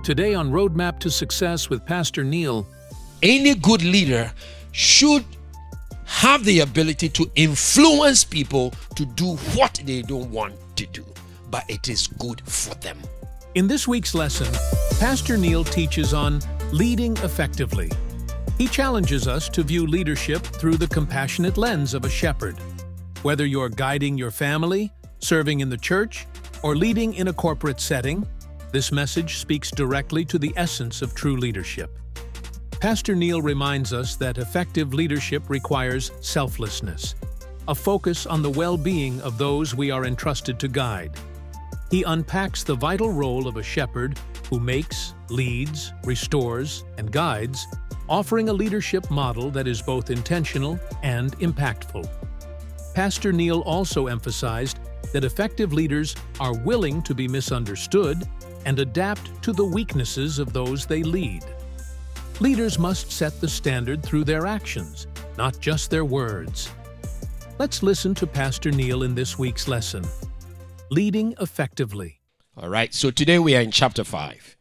Today on Roadmap to Success with Pastor Neil. Any good leader should have the ability to influence people to do what they don't want to do, but it is good for them. In this week's lesson, Pastor Neil teaches on leading effectively. He challenges us to view leadership through the compassionate lens of a shepherd. Whether you're guiding your family, serving in the church, or leading in a corporate setting, this message speaks directly to the essence of true leadership. Pastor Neil reminds us that effective leadership requires selflessness, a focus on the well-being of those we are entrusted to guide. He unpacks the vital role of a shepherd who makes, leads, restores, and guides, offering a leadership model that is both intentional and impactful. Pastor Neil also emphasized that effective leaders are willing to be misunderstood and adapt to the weaknesses of those they lead. Leaders must set the standard through their actions, not just their words. Let's listen to Pastor Neil in this week's lesson, Leading Effectively. All right, so today we are in chapter 5.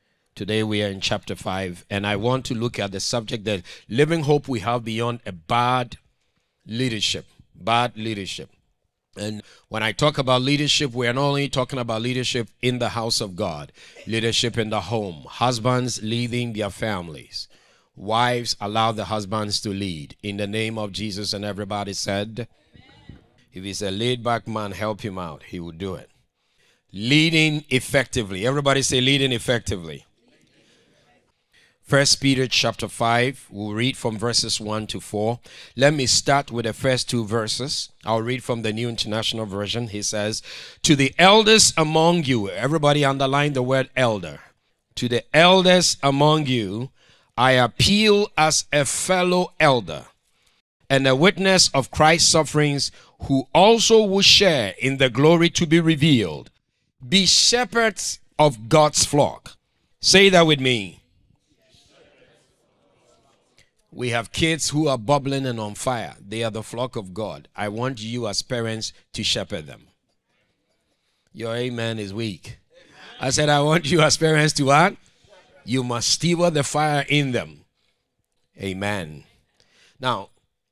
And I want to look at the subject that living hope we have beyond a bad leadership. And when I talk about leadership, we are not only talking about leadership in the house of God, leadership in the home, husbands leading their families, wives allow the husbands to lead in the name of Jesus. And everybody said, if he's a laid-back man, help him out. He will do it. Leading effectively. Everybody say leading effectively. 1 Peter chapter 5, we'll read from verses 1 to 4. Let me start with the first two verses. I'll read from the New International Version. He says, to the elders among you, everybody underline the word elder. To the elders among you, I appeal as a fellow elder and a witness of Christ's sufferings, who also will share in the glory to be revealed. Be shepherds of God's flock. Say that with me. We have kids who are bubbling and on fire. They are the flock of God. I want you as parents to shepherd them. Your amen is weak. I said, I want you as parents to what? You must stir the fire in them. Amen. Now,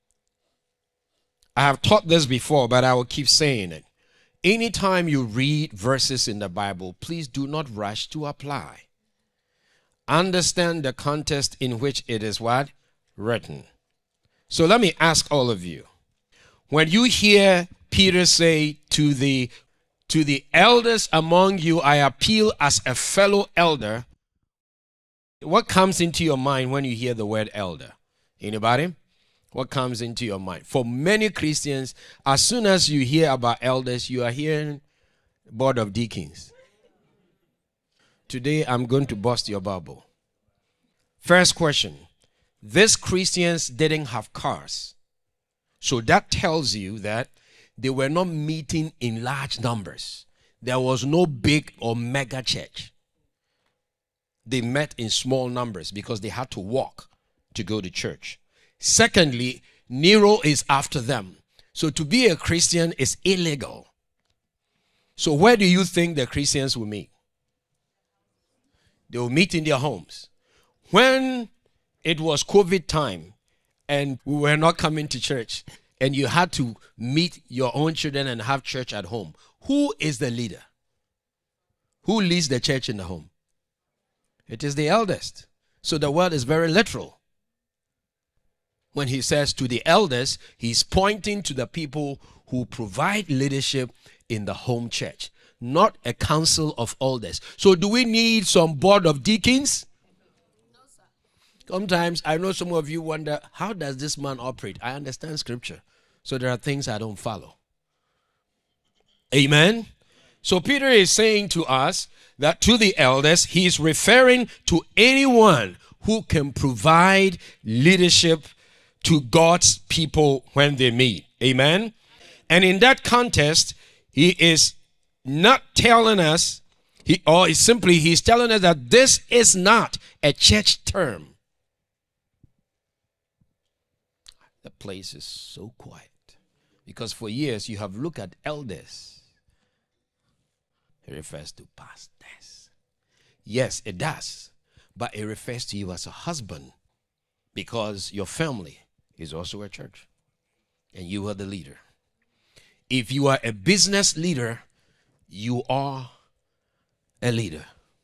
I have taught this before, but I will keep saying it. Anytime you read verses in the Bible, please do not rush to apply. Understand the context in which it is what? Written. So let me ask all of you, when you hear Peter say to the elders among you, I appeal as a fellow elder, what comes into your mind when you hear the word elder? Anybody? What comes into your mind? For many Christians, as soon as you hear about elders, you are hearing board of deacons. Today I'm going to bust your bubble. First question. These Christians didn't have cars. So that tells you that they were not meeting in large numbers. There was no big or mega church. They met in small numbers because they had to walk to go to church. Secondly, Nero is after them. So to be a Christian is illegal. So where do you think the Christians will meet? They will meet in their homes. When it was COVID time and we were not coming to church and you had to meet your own children and have church at home, who is the leader? Who leads the church in the home? It is the eldest. So the word is very literal. When he says to the elders, he's pointing to the people who provide leadership in the home church, not a council of elders. So do we need some board of deacons? Sometimes I know some of you wonder, how does this man operate? I understand scripture. So there are things I don't follow. Amen. So Peter is saying to us that to the elders, he's referring to anyone who can provide leadership to God's people when they meet. Amen. And in that context, he is not telling us, he's telling us that this is not a church term. The place is so quiet because for years you have looked at elders. It refers to pastors. Yes, it does. But it refers to you as a husband because your family is also a church and you are the leader. If you are a business leader, you are a leader.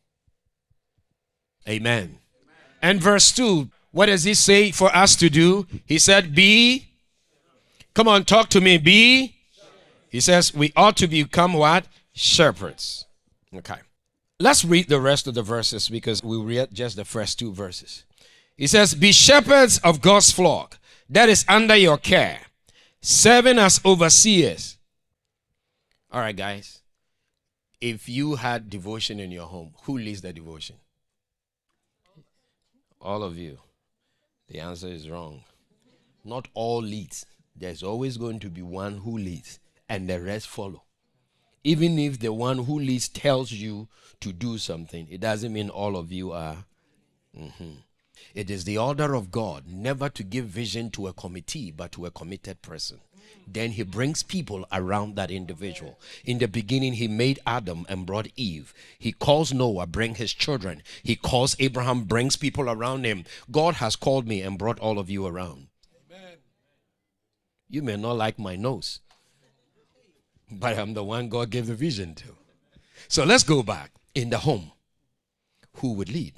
Amen. And verse 2, what does he say for us to do? He said, be, come on, talk to me, be. He says we ought to become what? Shepherds. Okay. Let's read the rest of the verses because we read just the first 2 verses. He says, be shepherds of God's flock that is under your care, serving as overseers. All right, guys. If you had devotion in your home, who leads the devotion? All of you. The answer is wrong. Not all leads. There's always going to be one who leads and the rest follow. Even if the one who leads tells you to do something, it doesn't mean all of you are. It is the order of God never to give vision to a committee, but to a committed person. Then he brings people around that individual. In the beginning, he made Adam and brought Eve. He calls Noah, bring his children. He calls Abraham, brings people around him. God has called me and brought all of you around. Amen. You may not like my nose, but I'm the one God gave the vision to. So let's go back. In the home, who would lead?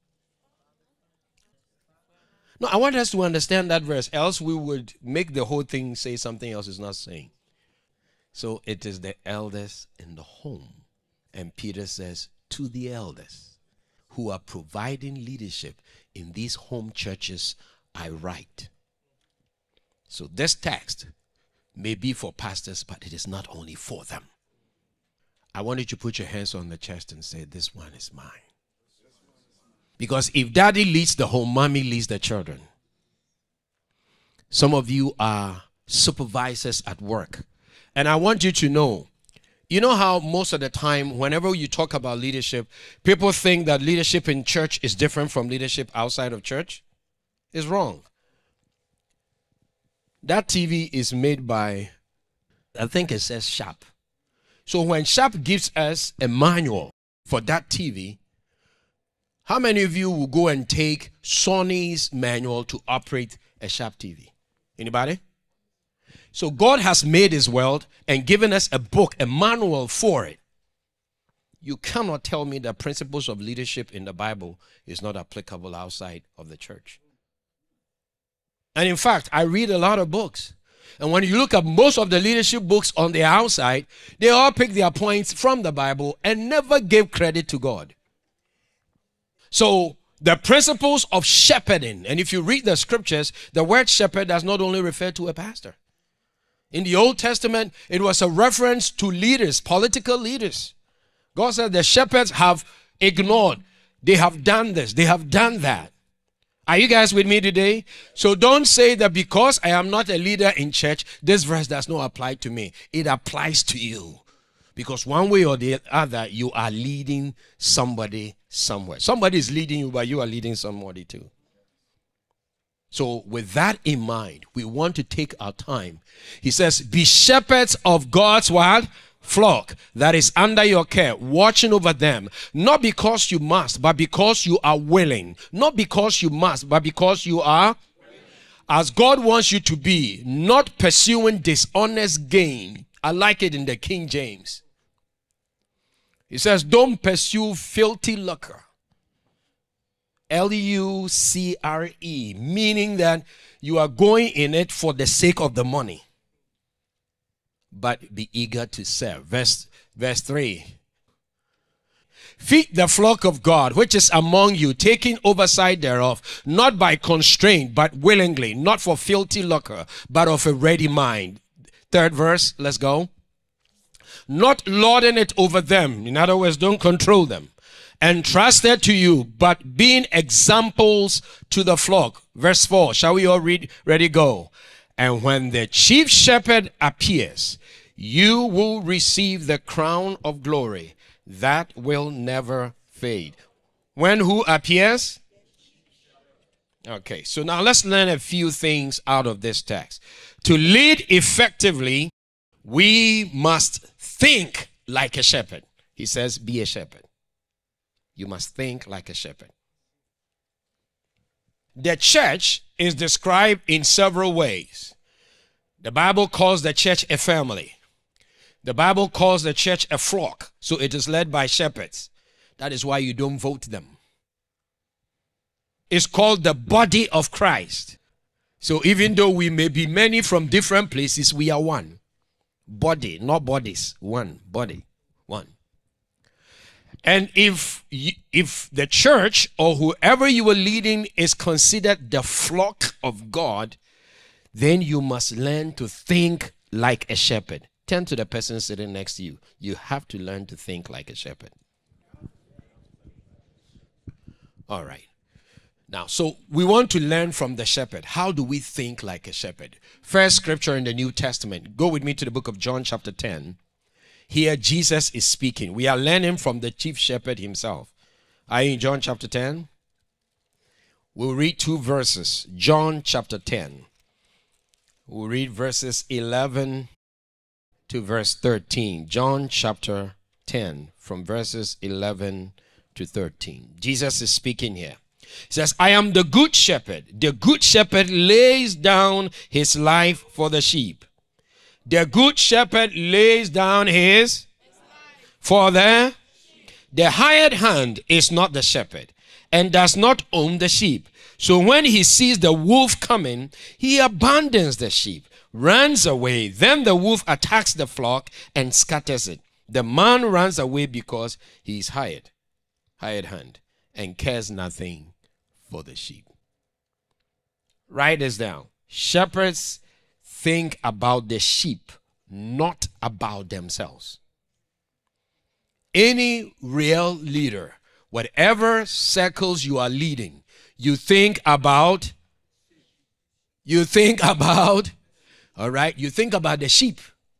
No, I want us to understand that verse, else we would make the whole thing say something else it's not saying. So it is the elders in the home. And Peter says, to the elders who are providing leadership in these home churches, I write. So this text may be for pastors, but it is not only for them. I want you to put your hands on the chest and say, this one is mine. Because if daddy leads the home, mommy leads the children. Some of you are supervisors at work. And I want you to know, you know how most of the time, whenever you talk about leadership, people think that leadership in church is different from leadership outside of church? It's wrong. That TV is made by, I think it says Sharp. So when Sharp gives us a manual for that TV, how many of you will go and take Sony's manual to operate a Sharp TV? Anybody? So God has made his world and given us a book, a manual for it. You cannot tell me that principles of leadership in the Bible is not applicable outside of the church. And in fact, I read a lot of books. And when you look at most of the leadership books on the outside, they all pick their points from the Bible and never gave credit to God. So the principles of shepherding, and if you read the scriptures, the word shepherd does not only refer to a pastor. In the Old Testament, it was a reference to leaders, political leaders. God said the shepherds have ignored. They have done this. They have done that. Are you guys with me today? So don't say that because I am not a leader in church, this verse does not apply to me. It applies to you. Because one way or the other, you are leading somebody somewhere. Somebody is leading you, but you are leading somebody too. So with that in mind, we want to take our time. He says, be shepherds of God's what? Flock that is under your care, watching over them, not because you must, but because you are willing. Not because you must, but because you are as God wants you to be, not pursuing dishonest gain. I like it in the King James. He says, don't pursue filthy lucre. Lucre, meaning that you are going in it for the sake of the money. But be eager to serve. Verse 3. Feed the flock of God, which is among you, taking oversight thereof, not by constraint, but willingly, not for filthy lucre, but of a ready mind. Third verse, let's go. Not lording it over them. In other words, don't control them. Entrusted to you, but being examples to the flock. Verse 4, shall we all read? Ready, go. And when the chief shepherd appears, you will receive the crown of glory that will never fade. When who appears? Okay, so now let's learn a few things out of this text. To lead effectively, we must think like a shepherd. He says, be a shepherd. You must think like a shepherd. The church is described in several ways. The Bible calls the church a family. The Bible calls the church a flock. So it is led by shepherds. That is why you don't vote them. It's called the body of Christ. So even though we may be many from different places, we are one. Body, not bodies. One body. One. And if the church or whoever you are leading is considered the flock of God, then you must learn to think like a shepherd. Turn to the person sitting next to you. You have to learn to think like a shepherd. All right. Now, so we want to learn from the shepherd. How do we think like a shepherd? First scripture in the New Testament. Go with me to the book of John chapter 10. Here Jesus is speaking. We are learning from the chief shepherd himself. Are you in John chapter 10? We'll read 2 verses. John chapter 10. We'll read verses 11 to verse 13. John chapter 10 from verses 11 to 13. Jesus is speaking here. He says, I am the good shepherd. The good shepherd lays down his life for the sheep. The good shepherd lays down his for the hired hand is not the shepherd and does not own the sheep. So when he sees the wolf coming, he abandons the sheep, runs away. Then the wolf attacks the flock and scatters it. The man runs away because he is hired hand, and cares nothing for the sheep. Write this down. Shepherds think about the sheep, not about themselves. Any real leader, whatever circles you are leading, you think about, all right, you think about the sheep.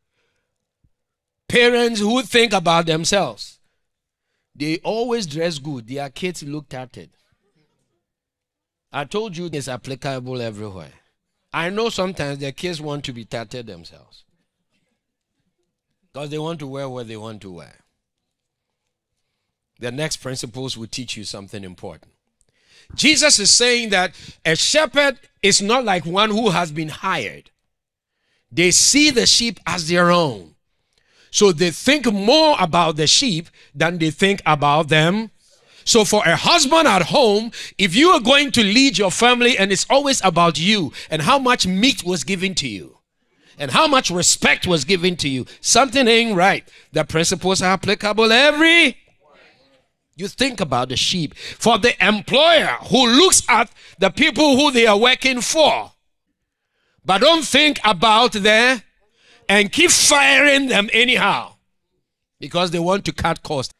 Parents who think about themselves, they always dress good. Their kids look tattered. I told you it's applicable everywhere. I know sometimes the kids want to be tattered themselves because they want to wear what they want to wear. The next principles will teach you something important. Jesus is saying that a shepherd is not like one who has been hired. They see the sheep as their own. So they think more about the sheep than they think about them. So for a husband at home, if you are going to lead your family and it's always about you and how much meat was given to you and how much respect was given to you, something ain't right. The principles are applicable you think about the sheep. For the employer who looks at the people who they are working for, but don't think about them and keep firing them anyhow because they want to cut costs.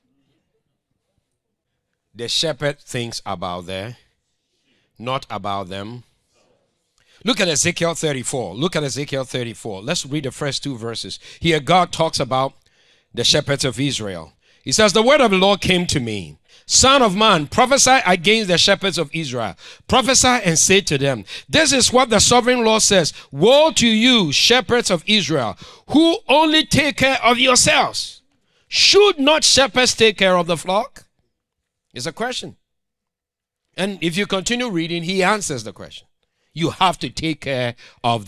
The shepherd thinks about them, not about them. Look at Ezekiel 34. Look at Ezekiel 34. Let's read the first 2 verses. Here God talks about the shepherds of Israel. He says, the word of the Lord came to me. Son of man, prophesy against the shepherds of Israel. Prophesy and say to them, this is what the sovereign Lord says. Woe to you, shepherds of Israel, who only take care of yourselves. Should not shepherds take care of the flock? It's a question. And if you continue reading, he answers the question. You have to take care of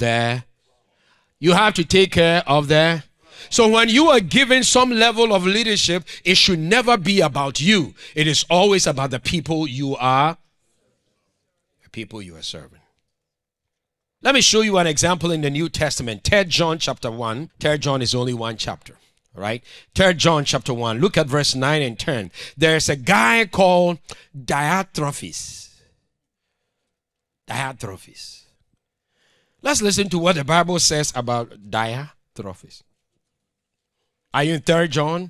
So when you are given some level of leadership, it should never be about you. It is always about the people you are serving. Let me show you an example in the New Testament. 3 John chapter 1. 3 John is only one chapter. Right? 3 John chapter 1. Look at verse 9 and 10. There's a guy called Diotrephes. Diotrephes. Let's listen to what the Bible says about Diotrephes. Are you in 3 John?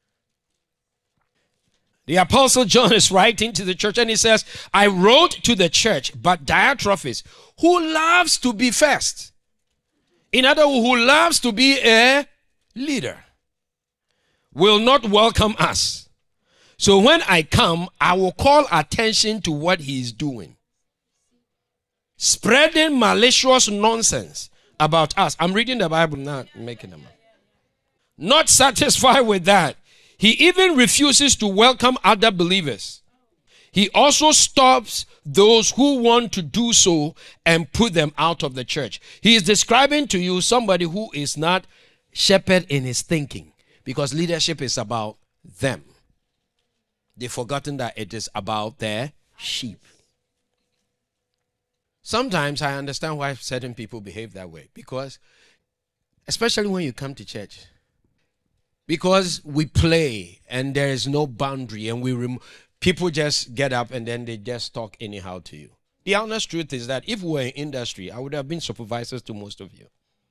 The Apostle John is writing to the church and he says, I wrote to the church, but Diotrephes, who loves to be first. In other words, who loves to be a leader, will not welcome us. So when I come, I will call attention to what he is doing. Spreading malicious nonsense about us. I'm reading the Bible, not making them up. Not satisfied with that, He even refuses to welcome other believers. He also stops those who want to do so and put them out of the church. He is describing to you somebody who is not shepherd in his thinking, because leadership is about them. They've forgotten that it is about their sheep. Sometimes I understand why certain people behave that way, because especially when you come to church, because we play and there is no boundary, and people just get up and then they just talk anyhow to you. The honest truth is that if we were in industry, I would have been supervisors to most of you.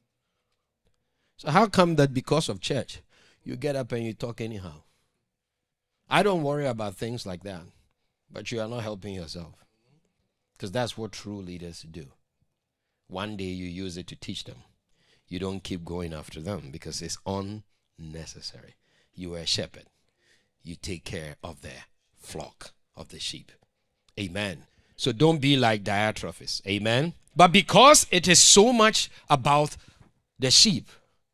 So how come that because of church, you get up and you talk anyhow? I don't worry about things like that, but you are not helping yourself, because that's what true leaders do. One day you use it to teach them. You don't keep going after them because it's unnecessary. You are a shepherd. You take care of the flock of the sheep. Amen. So don't be like Diotrephes. Amen. But because it is so much about the sheep,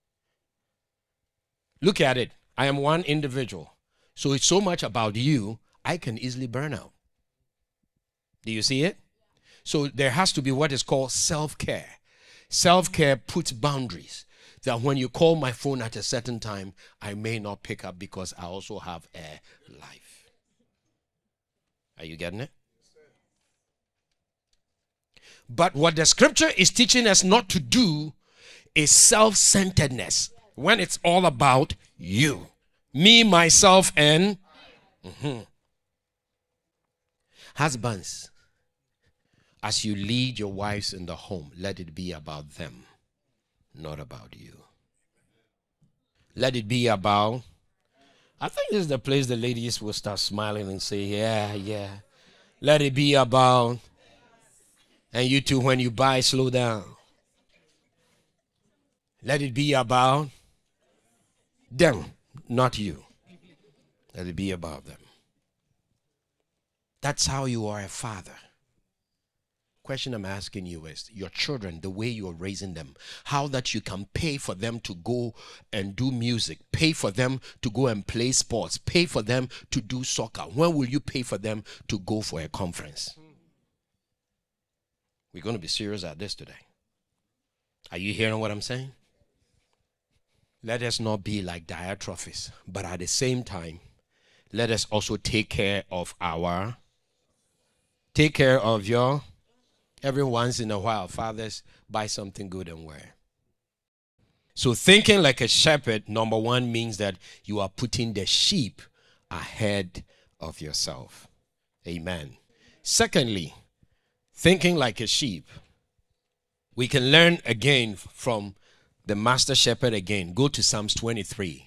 look at it. I am one individual. So it's so much about you, I can easily burn out. Do you see it? So there has to be what is called self-care. Self-care puts boundaries. That when you call my phone at a certain time, I may not pick up because I also have a life. Are you getting it? But what the scripture is teaching us not to do is self-centeredness, when it's all about you. Me, myself, and husbands, as you lead your wives in the home, let it be about them, not about you. Let it be about, I think this is the place the ladies will start smiling and say, yeah. Let it be about, and you too, when you buy, slow down. Let it be about them, not you. Let it be about them. That's how you are a father. Question I'm asking you is, your children, the way you're raising them, how that you can pay for them to go and do music, pay for them to go and play sports, pay for them to do soccer. When will you pay for them to go for a conference? We're going to be serious at this today. Are you hearing what I'm saying? Let us not be like Diotrephes, but at the same time, let us also take care of your, every once in a while, fathers, buy something good and wear. So thinking like a shepherd, number one, means that you are putting the sheep ahead of yourself. Amen. Secondly, thinking like a sheep, we can learn again from the master shepherd again. Go to Psalms 23.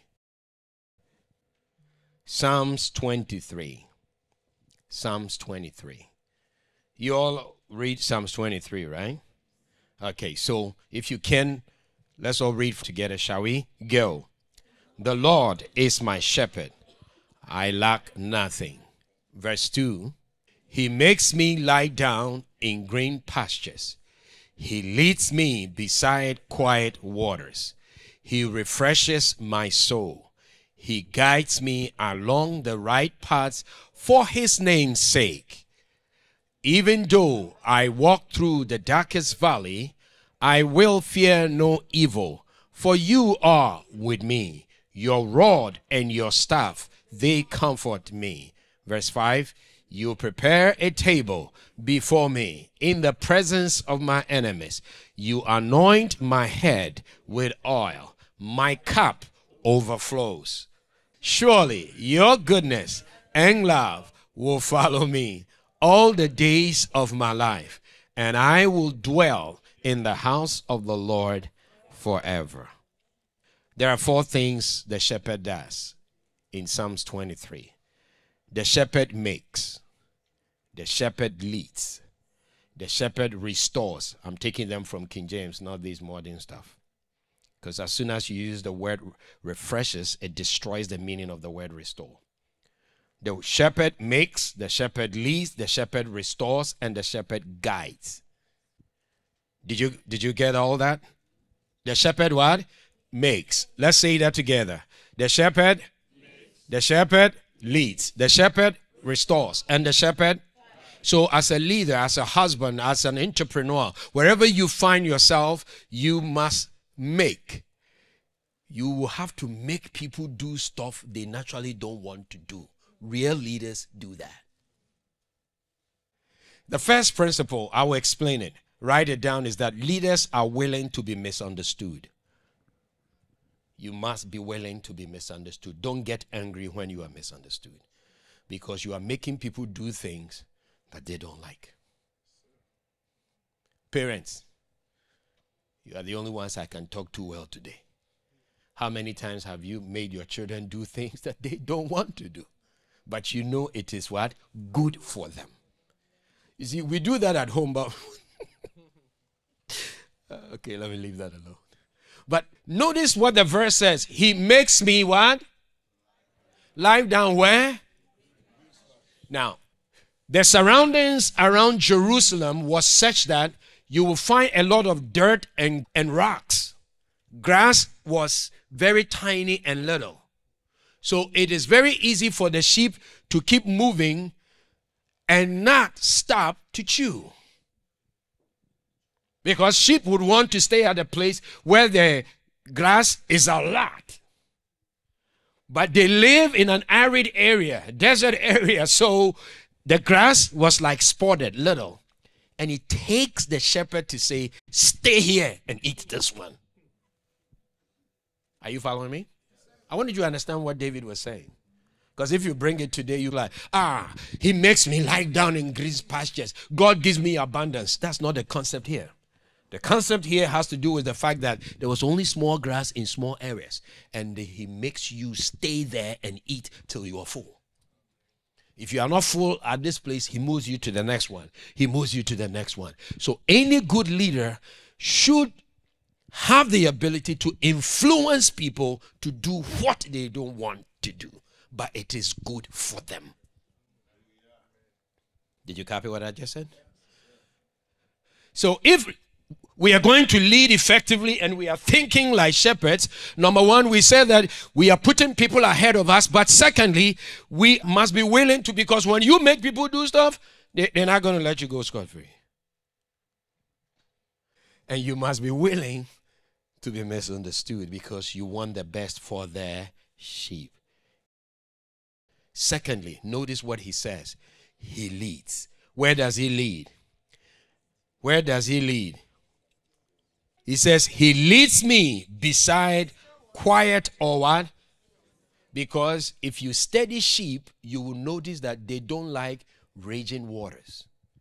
Psalms 23. Psalms 23. You all read Psalms 23, right? Okay, so if you can, let's all read together, shall we? Go. The Lord is my shepherd. I lack nothing. Verse 2. He makes me lie down in green pastures. He leads me beside quiet waters. He refreshes my soul. He guides me along the right paths for his name's sake. Even though I walk through the darkest valley, I will fear no evil, for you are with me. Your rod and your staff, they comfort me. Verse 5. You prepare a table before me in the presence of my enemies. You anoint my head with oil. My cup overflows. Surely your goodness and love will follow me all the days of my life, and I will dwell in the house of the Lord forever. There are 4 things the shepherd does in Psalms 23. The shepherd makes, the shepherd leads, the shepherd restores. I'm taking them from King James, not these modern stuff. Because as soon as you use the word refreshes, it destroys the meaning of the word restore. The shepherd makes, the shepherd leads, the shepherd restores, and the shepherd guides. Did you get all that? The shepherd what? Makes. Let's say that together. The shepherd The shepherd leads. The shepherd restores. And the shepherd. So as a leader, as a husband, as an entrepreneur, wherever you find yourself, you must make. You will have to make people do stuff they naturally don't want to do. Real leaders do that. The first principle, I will explain it. Write it down, is that leaders are willing to be misunderstood. You must be willing to be misunderstood. Don't get angry when you are misunderstood, because you are making people do things that they don't like. Parents, you are the only ones I can talk to well today. How many times have you made your children do things that they don't want to do, but you know it is what? Good for them. You see, we do that at home, but okay, let me leave that alone. But notice what the verse says. He makes me what? Lie down where? Now, the surroundings around Jerusalem was such that you will find a lot of dirt and rocks. Grass was very tiny and little. So it is very easy for the sheep to keep moving and not stop to chew. Because sheep would want to stay at a place where the grass is a lot. But they live in an arid area, desert area, so the grass was like spotted, little. And it takes the shepherd to say, stay here and eat this one. Are you following me? I wanted you to understand what David was saying. Because if you bring it today, you're like, he makes me lie down in green pastures. God gives me abundance. That's not the concept here. The concept here has to do with the fact that there was only small grass in small areas. And he makes you stay there and eat till you are full. If you are not full at this place, he moves you to the next one. He moves you to the next one. So any good leader should have the ability to influence people to do what they don't want to do, but it is good for them. Did you copy what I just said? So if we are going to lead effectively and we are thinking like shepherds, number one, we said that we are putting people ahead of us, but secondly, we must be willing to, because when you make people do stuff, they're not going to let you go scot-free. And you must be willing to be misunderstood because you want the best for their sheep. Secondly, notice what he says. He leads. Where does he lead? Where does he lead? He says, he leads me beside quiet or what? Because if you study sheep, you will notice that they don't like raging waters.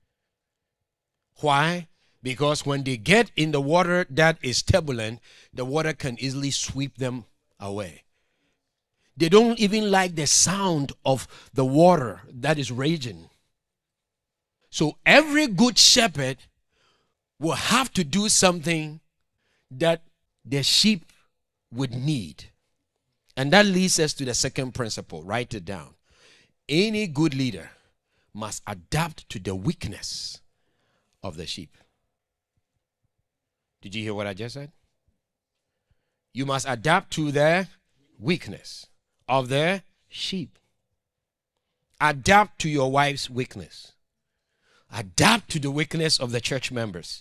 Why? Because when they get in the water that is turbulent, the water can easily sweep them away. They don't even like the sound of the water that is raging. So every good shepherd will have to do something that the sheep would need. And that leads us to the second principle. Write it down. Any good leader must adapt to the weakness of the sheep. Did you hear what I just said? You must adapt to the weakness of the sheep. Adapt to your wife's weakness. Adapt to the weakness of the church members.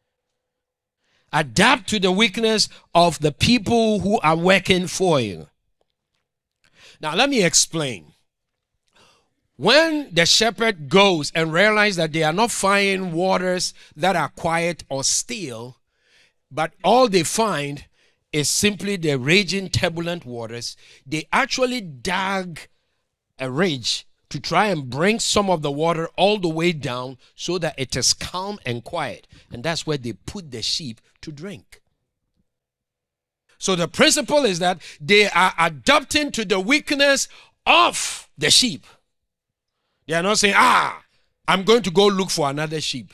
Adapt to the weakness of the people who are working for you. Now, let me explain. When the shepherd goes and realizes that they are not finding waters that are quiet or still, but all they find is simply the raging, turbulent waters, they actually dug a ridge to try and bring some of the water all the way down so that it is calm and quiet. And that's where they put the sheep to drink. So the principle is that they are adapting to the weakness of the sheep. They are not saying, I'm going to go look for another sheep.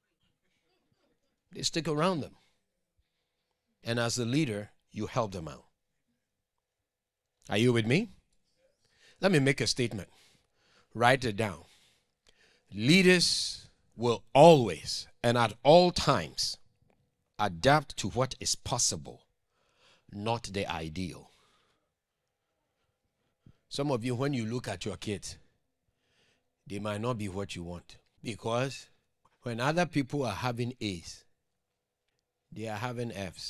They stick around them. And as the leader, you help them out. Are you with me? Let me make a statement. Write it down. Leaders will always and at all times adapt to what is possible, not the ideal. Some of you, when you look at your kids, they might not be what you want. Because when other people are having A's, they are having F's.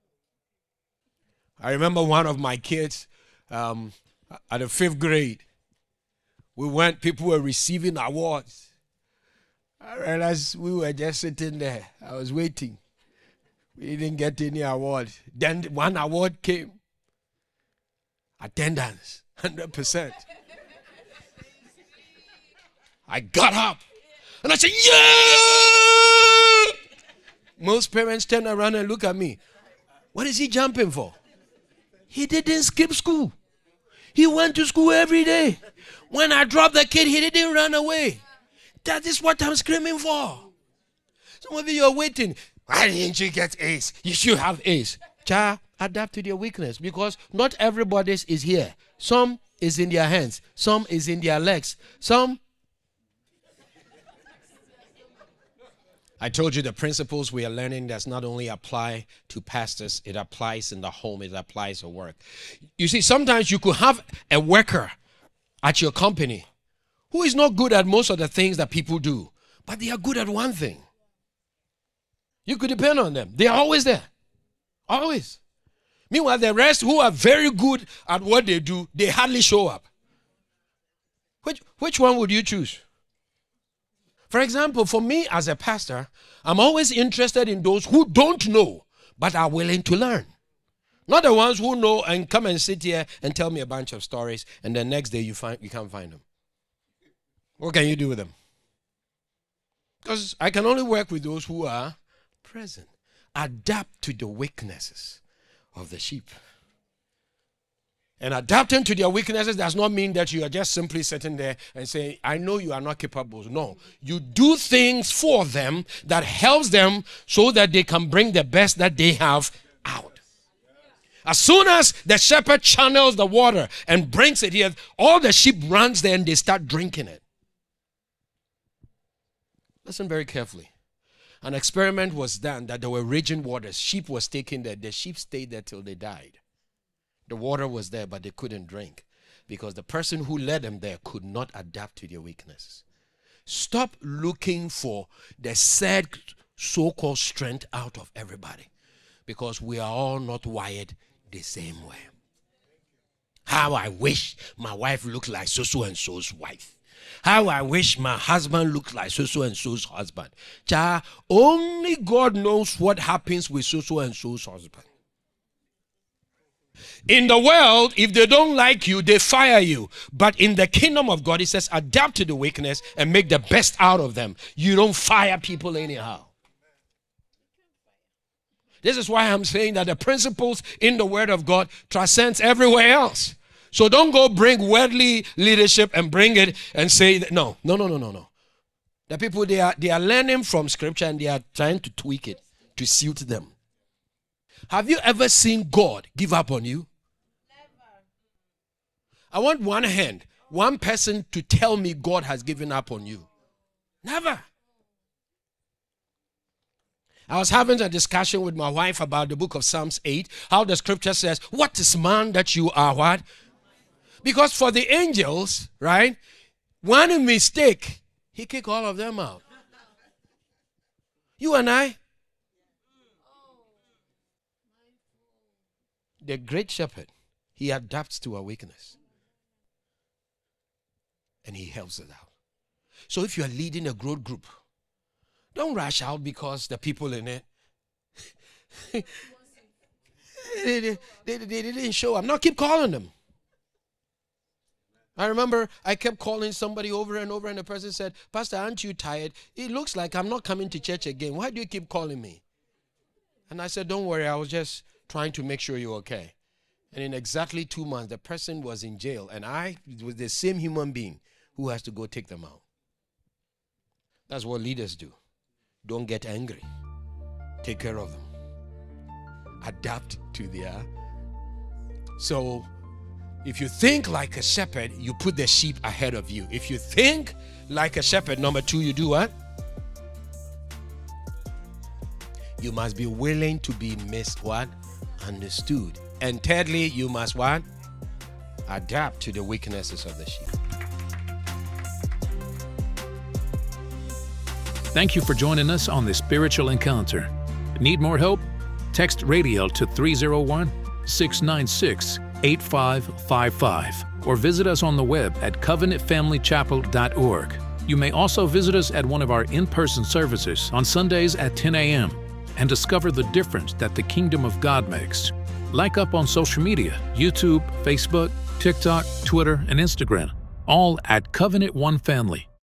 I remember one of my kids at the 5th grade. People were receiving awards. I realized we were just sitting there. I was waiting. We didn't get any award. Then one award came. Attendance, 100%. I got up and I said, yeah! Most parents turn around and look at me. What is he jumping for? He didn't skip school. He went to school every day. When I dropped the kid, he didn't run away. That is what I'm screaming for. Some of you are waiting. Why didn't you get A's? You should have A's. Child, adapt to their weakness, because not everybody's is here. Some is in their hands. Some is in their legs. Some. I told you the principles we are learning does not only apply to pastors, it applies in the home, it applies at work. You see, sometimes you could have a worker at your company who is not good at most of the things that people do, but they are good at one thing. You could depend on them. They are always there. Always. Meanwhile, the rest who are very good at what they do, they hardly show up. Which one would you choose? For example, for me as a pastor, I'm always interested in those who don't know, but are willing to learn. Not the ones who know and come and sit here and tell me a bunch of stories, and the next day you can't find them. What can you do with them? Because I can only work with those who are present. Adapt to the weaknesses of the sheep. And adapting to their weaknesses does not mean that you are just simply sitting there and saying, I know you are not capable. No. You do things for them that helps them so that they can bring the best that they have out. As soon as the shepherd channels the water and brings it here, all the sheep runs there and they start drinking it. Listen very carefully. An experiment was done that there were raging waters. Sheep was taken there. The sheep stayed there till they died. The water was there, but they couldn't drink because the person who led them there could not adapt to their weaknesses. Stop looking for the said so-called strength out of everybody, because we are all not wired the same way. How I wish my wife looked like so and so's wife. How I wish my husband looked like so and so's husband. Only God knows what happens with so and so's husband. In the world, if they don't like you, they fire you. But in the kingdom of God, it says adapt to the weakness and make the best out of them. You don't fire people anyhow. This is why I'm saying that the principles in the Word of God transcends everywhere else. So don't go bring worldly leadership and bring it and say that, no. The people, they are learning from Scripture and they are trying to tweak it to suit them. Have you ever seen God give up on you? Never. I want one person to tell me God has given up on you. Never. I was having a discussion with my wife about the book of Psalms 8, how the scripture says, what is man that you are what? Because for the angels, right, one mistake, he kicked all of them out. You and I, the great shepherd, he adapts to our weakness. And he helps us out. So if you are leading a growth group, don't rush out because the people in it, they didn't show up. Now keep calling them. I remember I kept calling somebody over and over, and the person said, Pastor, aren't you tired? It looks like I'm not coming to church again. Why do you keep calling me? And I said, don't worry, I was just trying to make sure you're okay. And in exactly 2 months, the person was in jail, and I was the same human being who has to go take them out. That's what leaders do. Don't get angry. Take care of them. Adapt to their. So, if you think like a shepherd, you put the sheep ahead of you. If you think like a shepherd, number 2, you do what? You must be willing to be misunderstood. And thirdly, you must what? adapt to the weaknesses of the sheep. Thank you for joining us on the Spiritual Encounter. Need more help? Text RADIAL to 301-696-8555 or visit us on the web at covenantfamilychapel.org. You may also visit us at one of our in-person services on Sundays at 10 a.m. and discover the difference that the kingdom of God makes. Like up on social media, YouTube, Facebook, TikTok, Twitter, and Instagram, all at Covenant One Family.